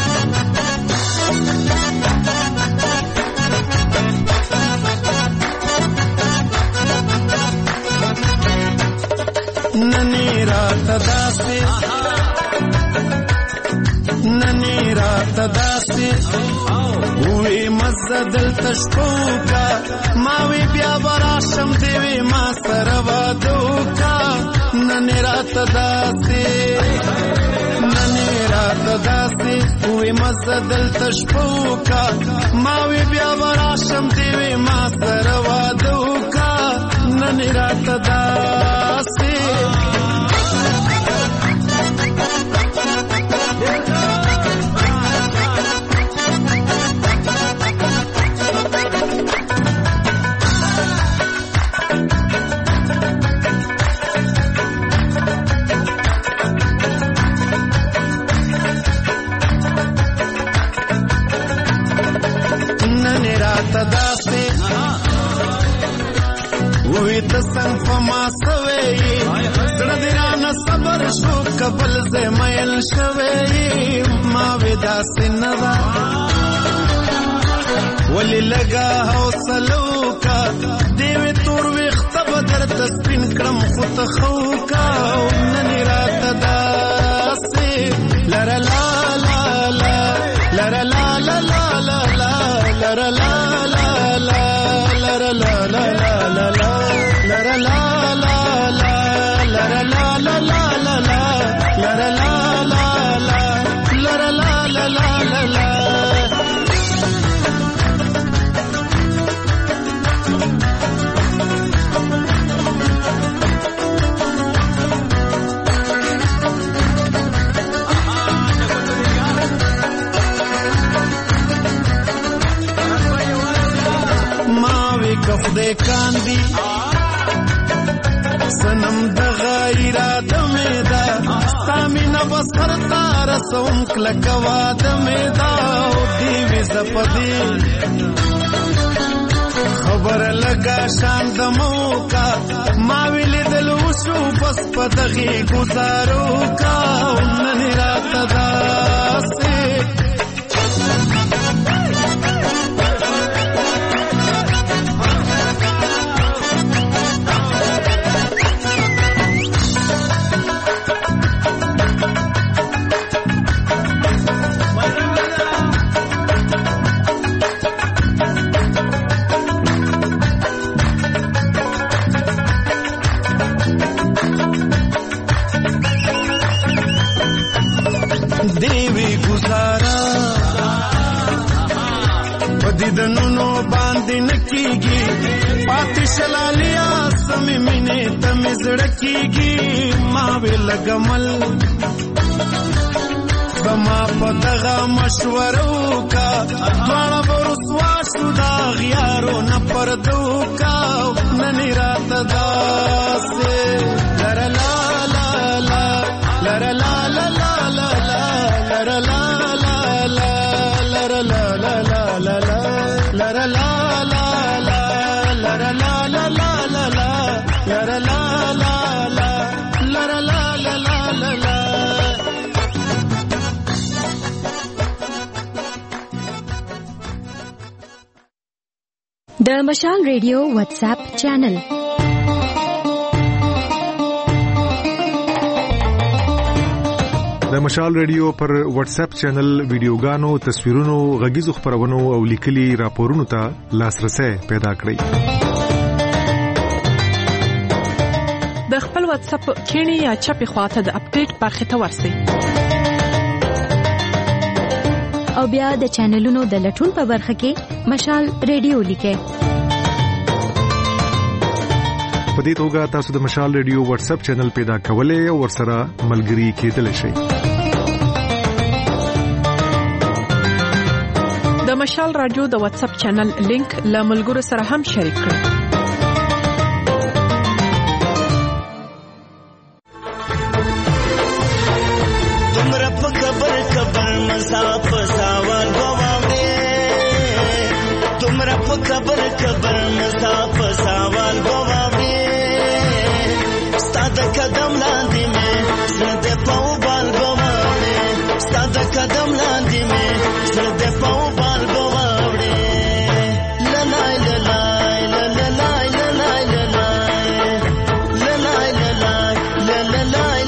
ننی رات داسې ننی رات داسې وې مزدل تشکوکا ما وی بیا براشم دی وی ما سره وادوکا ننی رات داسې ننی رات داسې وې مزدل تشکوکا ما وی بیا براشم دی وی ما سره وادوکا ننی رات داسې څنګه فما سوي زړه دې رانه صبر شو قبل زه مېل شوي ما ودا سنوا ولي لگا حوصلو کا دیوی تور ویخت بدر تسپین کرم خود خوکا ننی رات داسی لرا لا لا لا لرا لا لا لا لا لا لرا لا لا لا لرا لا لا لا لا لرا لا لا لا لرا لا لا لا لا لرا لا لا لا لرا لا لا لا لا کف دے کاندی سنم د غیرات میدا ستامینا بسر تار سوم کلکواد میدا او دیوی زپدی خبر لگا شان د موکا ما ویل دلو شو بس پدغي گزارو کا نن رات داسه دنونو باندې نکیږي پاتې شلالیا سمې مینې تمې زړه کیږي ما ویل گمل زما په دغه مشورو کا دواړه ورسوا شو دا غیارو نه پردو کا نن رات داسې لرا لا لا لا لرا لا لا لا لا لرا لا لا لا لرا لا لا لا لا لرا لا لا لا لرا لا لا لا لا لرا لا لا لا لرا لا لا لا لا د مشال ریډیو واتس اپ چینل د مشال ریډیو پر واتس اپ چینل ویډیوګانو، تصویرونو، غږیزو خبرونو او لیکلي راپورونو ته لاسرسي پیدا کړئ. د خپل واتس اپ کینی یا چپی خواته د اپډیټ برخه ته ورسئ. او بیا د چینلونو د لټون په برخه کې مشال ریډیو لیکئ. په دې توګه تاسو د مشال ریډیو واتس اپ چینل پیدا کولای او ورسره ملګري کېدلی شئ. د مشال رادیو د واتس اپ چینل لینک له ملګرو سره هم شریک کړئ. تمره په خبر خبر مصاف سوال غواړې تمره په خبر خبر مصاف سوال غواړې ستاد قدم لاندې مې زړه دې په وبال غواړې ستاد قدم لاندې مې زړه دې په وبال غواړې لای لای لای لای لای لای لای لای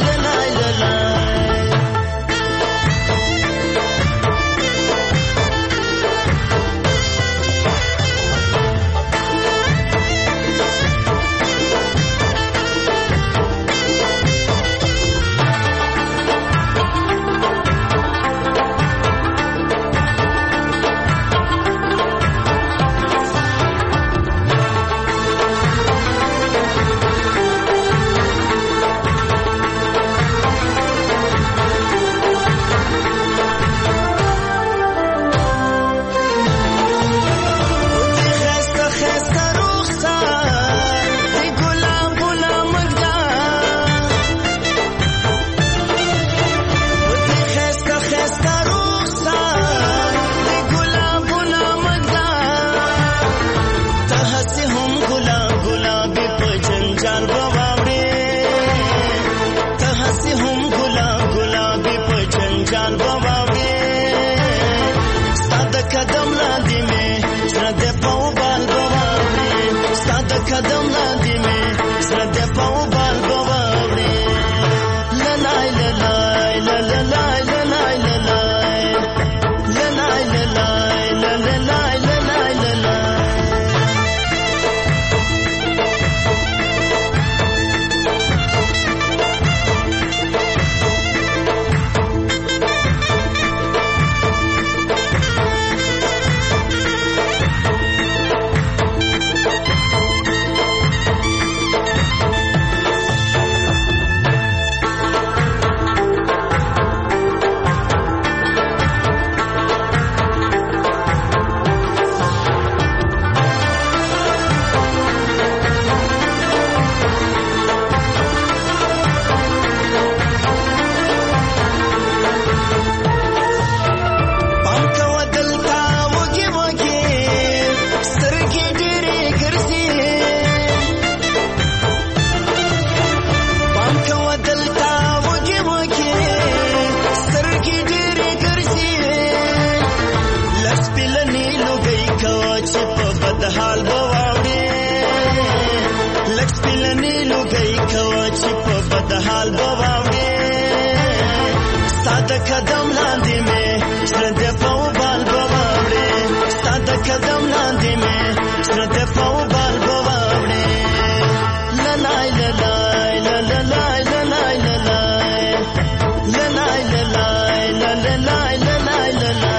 جنجال بواوي ستاد قدم لاندې مې زړه دې په وبال بواوي ستاد قدم لاندې مې زړه دې په وبال بواوي لا لا لا لا لا لا لا لا لا قدم لاندې مې زړه دې په وبال بواوړې ستا د قدم لاندې مې زړه دې په وبال بواوړې لا لا لا لا لا لا لا لا لا لا لا لا لا لا لا لا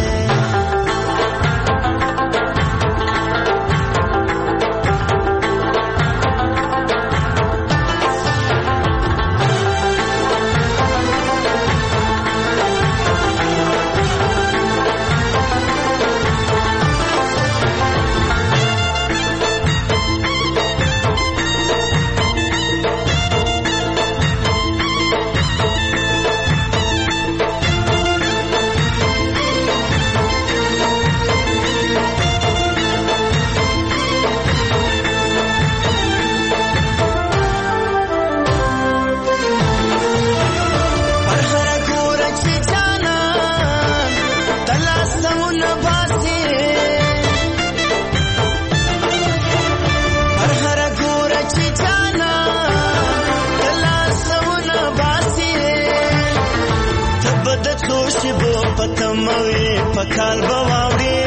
پتموي پکال بواوړي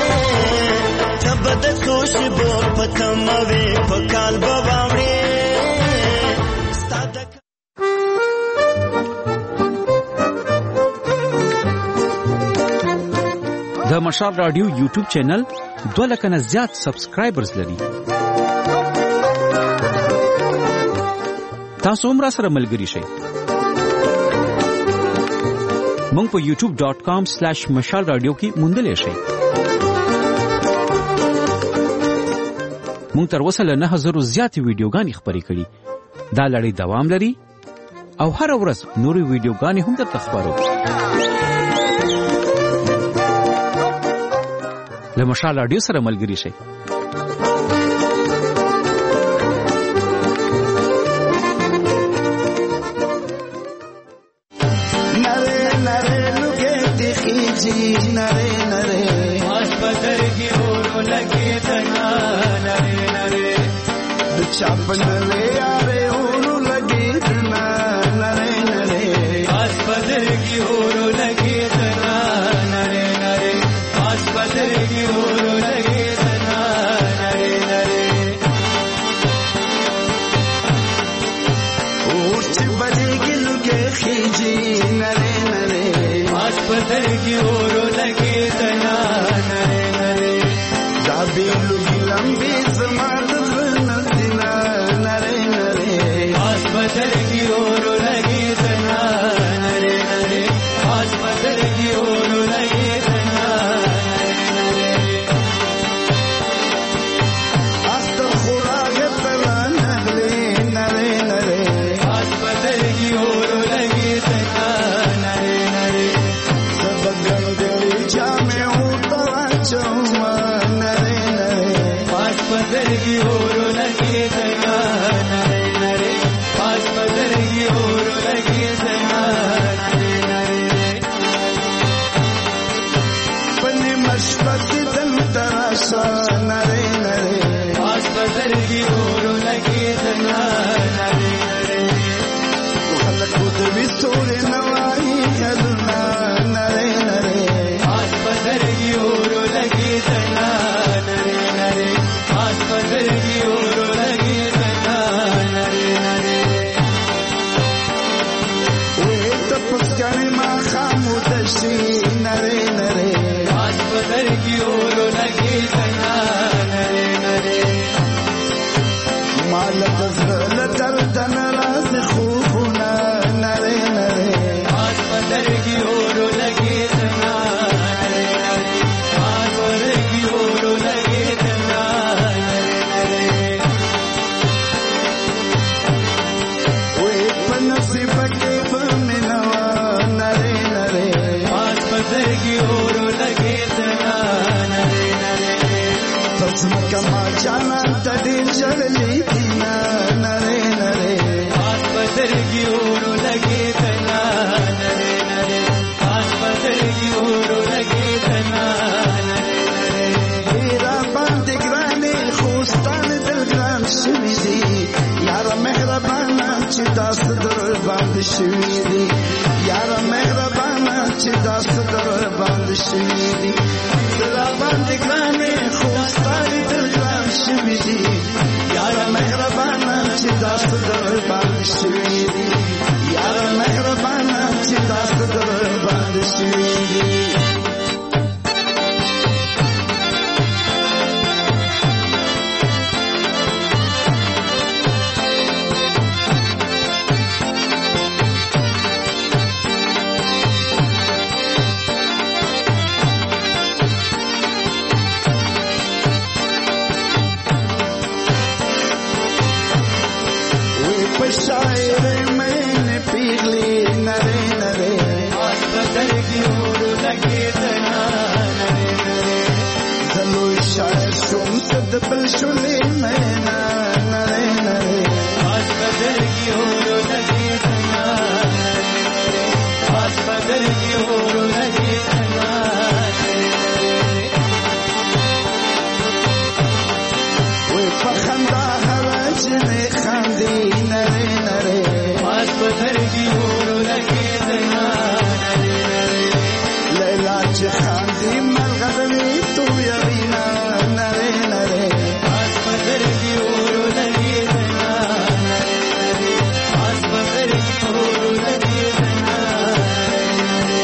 تبد خوشي بو پتموي پکال بواوړي د مشال رادیو یوټیوب چینل دوه لک نه زیات سبسکرایبرز لري. تاسو هم را سره ملګري شئ. مونږ په یوټیوب ډاٹ کام سلیش مشال رادیو کې موندلې شئ. مونږ تر اوسه له نه هزارو زیاتې ویډیوګانې خپرې کړي. دا لړۍ دوام لري او هر ورځ نورې ویډیوګانې هم درته خپرو. له مشال رادیو سره ملګري شئ. नरे नरे आज पत्थर की ओर लगे तना नरे नरे चाप नरे यारे ओर लगे तना नरे नरे आज पत्थर की ओर लगे तना नरे नरे आज पत्थर की ओर लगे तना नरे नरे उठ बजेगी लुके खींची नरे नरे आज पत्थर की ओर लगे तना नरे नरे दाबी लुगी लंबी समात नसीना नरे नरे आज पत्थर की ओर लगे तना नरे नरे आज पत्थर की ओर लगे तना नरे नरे आज तो खुदा के तला नगले नरे नरे आज पत्थर की ओर लगे तना नरे नरे जामे उतरा चौमा नरे नरे आज पत्थर की زمکه ما جانا ته ډېر جړلې دي نره نره آس بدرګي اورو لګي تنا نره نره آس بدرګي اورو لګي تنا نره نره هیرا باندې ګرانې خوستان دل ګران شوي دي یار مهربانا چې تاسو در باندې شوي دي یار مهربانا چې تاسو در باندې شوي دي زړه باندې ګرانې خوستان دل ګران شوي دي یار مهربانا چې تاسو در باندې شوي دي یار مهربانا چې تاسو در باندې شوي دي शायर मैंने पीली नरे नरे आस बदल की ओर लगे तना नरे नरे जलो शायर सुन सद बल शुले मैना नरे नरे आस बदल की ओर लगे तना नरे नरे आस बदल की ओर लगे तना नरे नरे वो पखंदा हरज ने खांदी नरे नरे आस बदर की ओर लगे तना नरे नरे लैला च खांदी मलगदनी तू यबीना नरे नरे आस बदर की ओर लगे तना नरे नरे आस बदर की ओर लगे तना नरे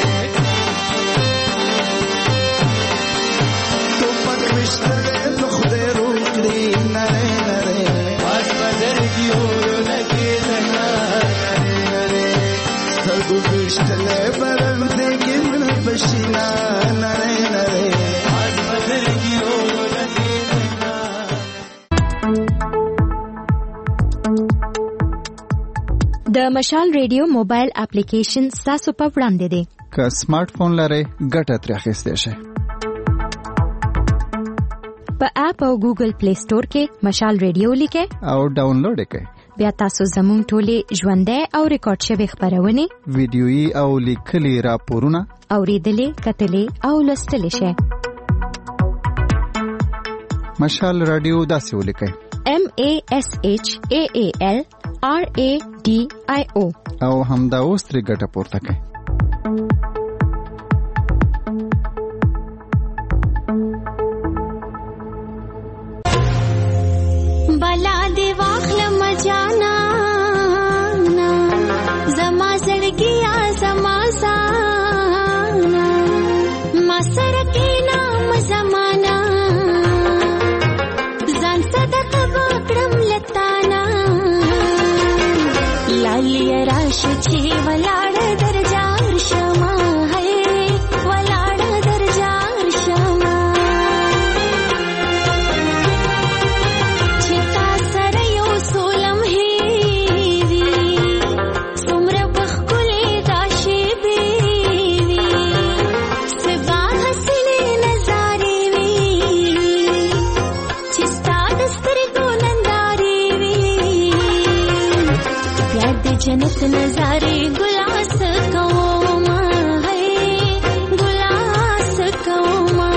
तो पकविश्तरे तो खुदे रूकड़ी नरे नरे आस बदर की ओर लगे तना नरे नरे सदु बिश्तले बरम देगी मन बशीना नरे नरे आस बदर की ओर लगे तना د مشال ریډیو موبایل اپلیکیشن تاسو په وړاندې دی که سمارټ فون لرئ ګټه ترې اخیستی شئ په اپ او ګوګل پلی سٹور کې مشال ریډیو لیکئ او ډاونلوډ یې کړئ بیا تاسو زموږ ټولې ژوندۍ او ریکارډ شوې خبرونه ویډیويي او لیکلي راپورونه اوریدلې کتلې او لوستلې شئ مشال رادیو داسې ولیکئ M A S H A A L R A D I O او همدا اوس ترې ګټه پورته کړئ بلا دی واخلم جانا زما زړګیا زما زانا ما سره کې نام زمانہ ځان صدقه وکړم لتانا لالی راش چې ولاړ درجار شما ہے ولاړ درجار شما जन्नत नजारे गुलास कौमा है गुलास कौमा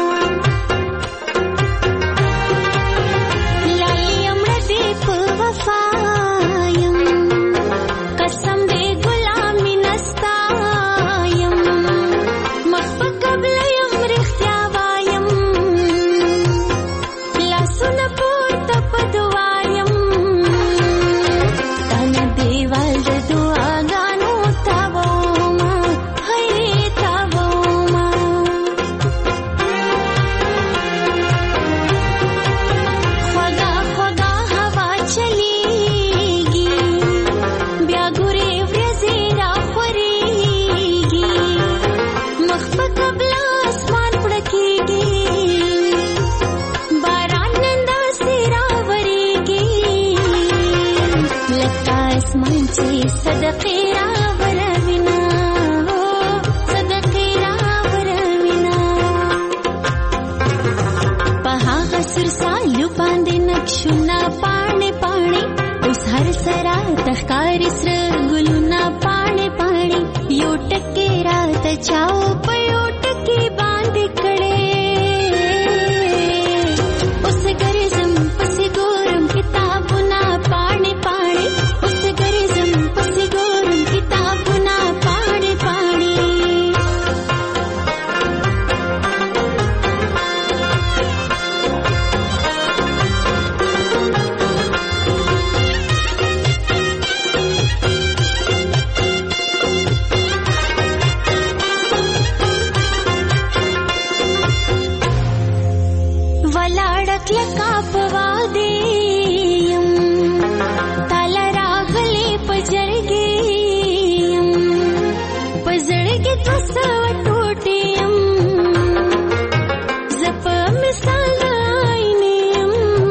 लालियम रदीप वफायम कसम दे गुलामी नस्तायम मखफ कबलयम रिख्त्यावायम ला सुन पोत पदवायम صدقې راوروینا صدقې راوروینا په هغه سر پکشونا پاڼې پاڼې اوس هر سرا تخکاری سره ګلونا پاڼې پاڼې یو ټکی راته چاو په یو ټکی باندې کړې اوس ګرځم پسې ګورم کتابونه پاڼې پاڼې اوس ګرځم پسې ګورم کتابونه پاڼې پاڼې لکا پوادیم تالا راغلی پجرگیم پزرگی دوستا وٹوٹیم زپ مثال آئینیم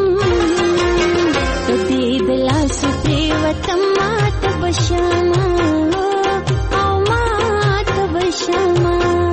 تدی دلا سپری وطم مات بشاما او مات بشاما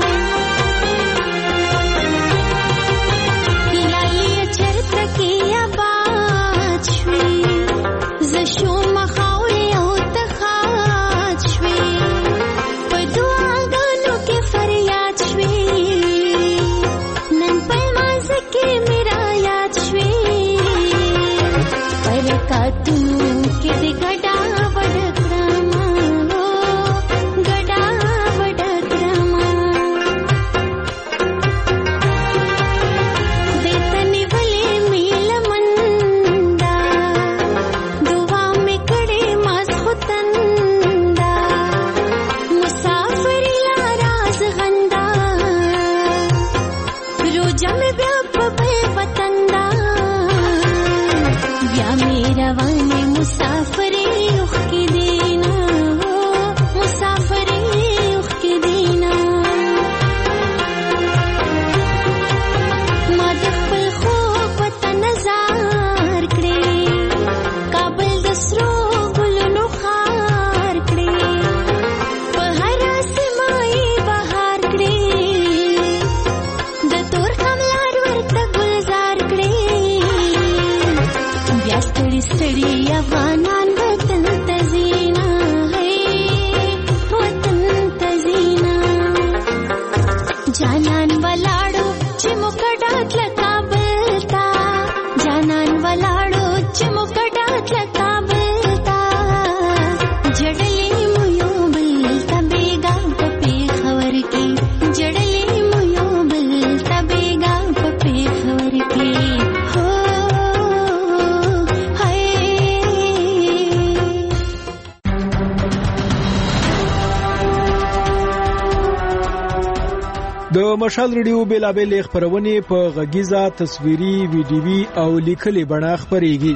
مشال ریډیو بیلابل خبرونه په غږیزه تصویري ویډیوي او لیکلي بڼه خبريږي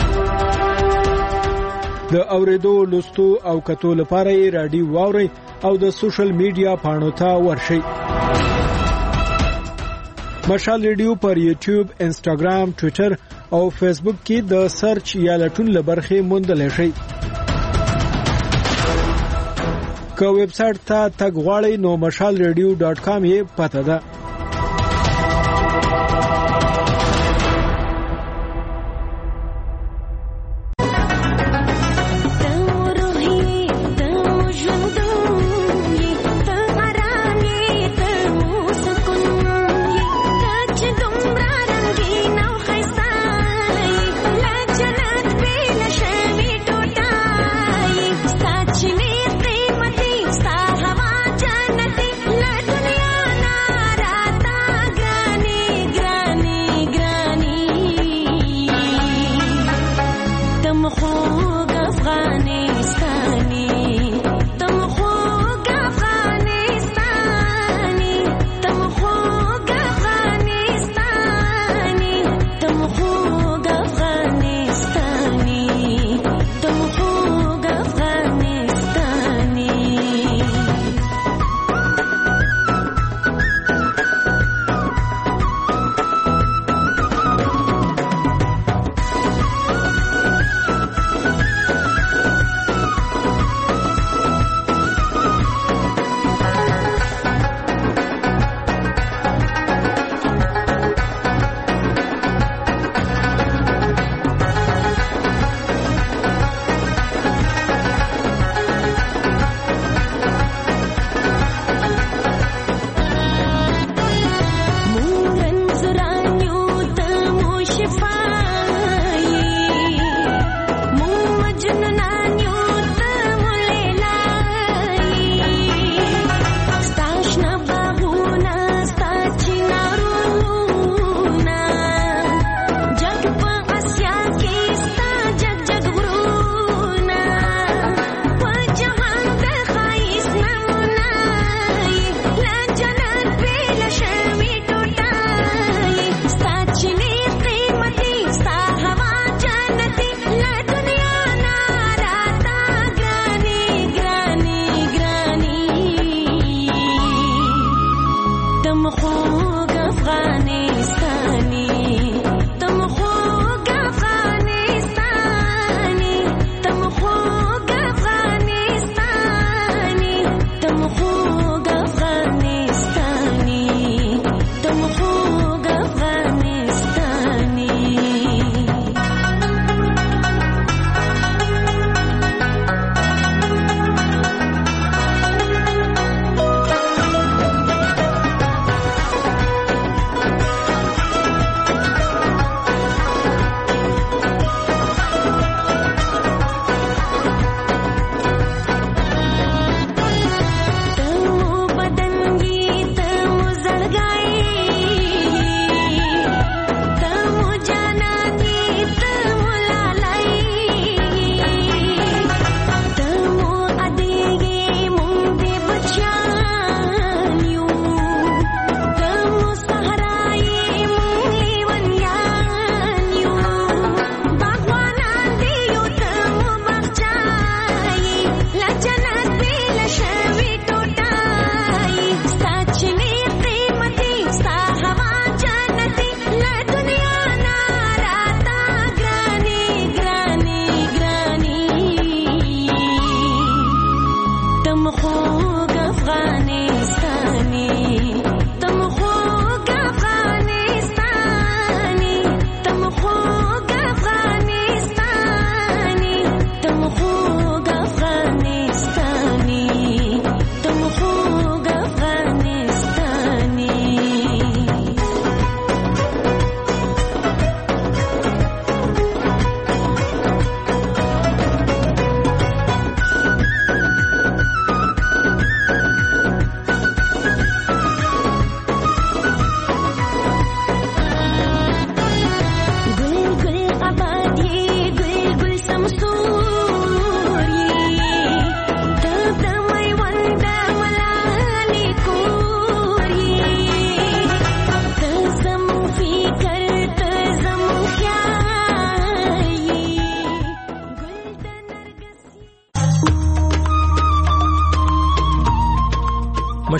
د اوریدو لوستو او کتو لپاره رادیو واوري او د سوشل میډیا پاڼو ته ورشي مشال ریډیو پر یوټیوب انسټاګرام ټوئیټر او فیسبوک کې د سرچ یا لټون لبرخه موندل شي که ویب سټ ته تګ غواړئ نو مشال ریډیو ډاټ کام یې پته ده لا دنیا نارا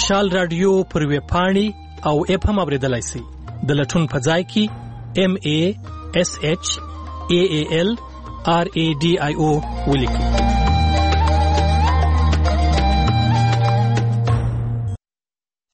مشال رادیو پر ویب پاڼې او اپ هم اوریدلای شئ. د لټون په ځای کې M A S H A A L R A D I O ولیکئ.